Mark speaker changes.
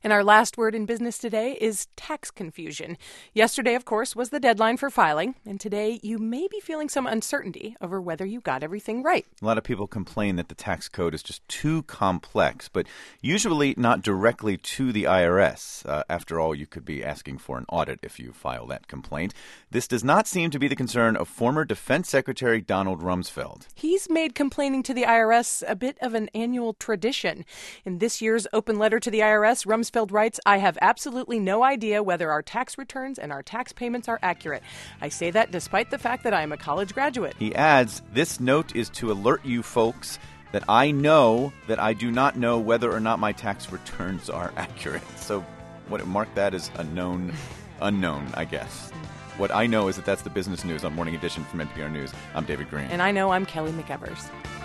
Speaker 1: And our last word in business today is tax confusion. Yesterday, of course, was the deadline for filing, and today you may be feeling some uncertainty over whether you got everything right.
Speaker 2: A lot of people complain that the tax code is just too complex, but usually not directly to the IRS. After all, you could be asking for an audit if you file that complaint. This does not seem to be the concern of former Defense Secretary Donald Rumsfeld.
Speaker 1: He's made complaining to the IRS a bit of an annual tradition. In this year's open letter to the IRS, Rumsfeld writes, "I have absolutely no idea whether our tax returns and our tax payments are accurate. I say that despite the fact that I am a college graduate."
Speaker 2: He adds, "This note is to alert you folks that I know that I do not know whether or not my tax returns are accurate." So mark that as a known unknown, I guess. What I know is that that's the business news on Morning Edition from NPR News. I'm David Green.
Speaker 1: And I know I'm Kelly McEvers.